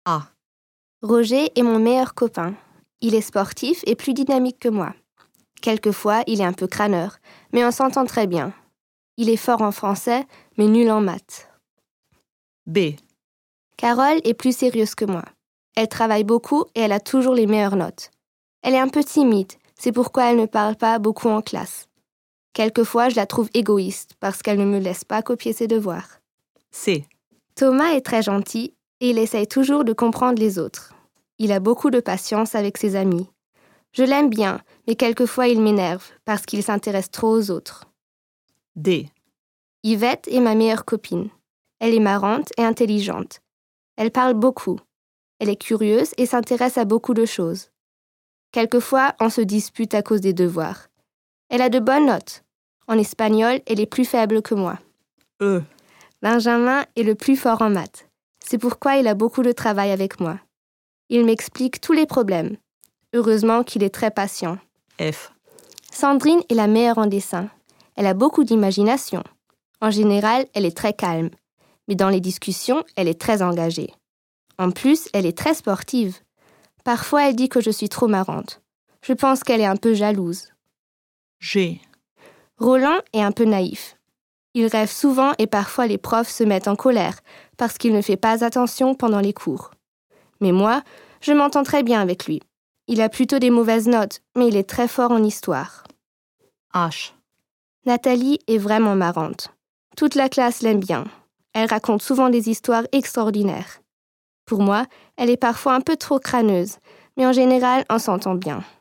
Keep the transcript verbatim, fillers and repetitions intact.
A. Roger est mon meilleur copain. Il est sportif et plus dynamique que moi. Quelquefois, il est un peu crâneur, mais on s'entend très bien. Il est fort en français, mais nul en maths. B. Carole est plus sérieuse que moi. Elle travaille beaucoup et elle a toujours les meilleures notes. Elle est un peu timide, c'est pourquoi elle ne parle pas beaucoup en classe. Quelquefois, je la trouve égoïste parce qu'elle ne me laisse pas copier ses devoirs. C. Thomas est très gentil et il essaye toujours de comprendre les autres. Il a beaucoup de patience avec ses amis. Je l'aime bien, mais quelquefois il m'énerve parce qu'il s'intéresse trop aux autres. D. Yvette est ma meilleure copine. Elle est marrante et intelligente. Elle parle beaucoup. Elle est curieuse et s'intéresse à beaucoup de choses. Quelquefois, on se dispute à cause des devoirs. Elle a de bonnes notes. En espagnol, elle est plus faible que moi. E. Benjamin est le plus fort en maths. C'est pourquoi il a beaucoup de travail avec moi. Il m'explique tous les problèmes. Heureusement qu'il est très patient. F. Sandrine est la meilleure en dessin. Elle a beaucoup d'imagination. En général, elle est très calme. Mais dans les discussions, elle est très engagée. En plus, elle est très sportive. Parfois, elle dit que je suis trop marrante. Je pense qu'elle est un peu jalouse. G. Roland est un peu naïf. Il rêve souvent et parfois les profs se mettent en colère parce qu'il ne fait pas attention pendant les cours. Mais moi, je m'entends très bien avec lui. Il a plutôt des mauvaises notes, mais il est très fort en histoire. H. Nathalie est vraiment marrante. Toute la classe l'aime bien. Elle raconte souvent des histoires extraordinaires. Pour moi, elle est parfois un peu trop crâneuse, mais en général, on s'entend bien.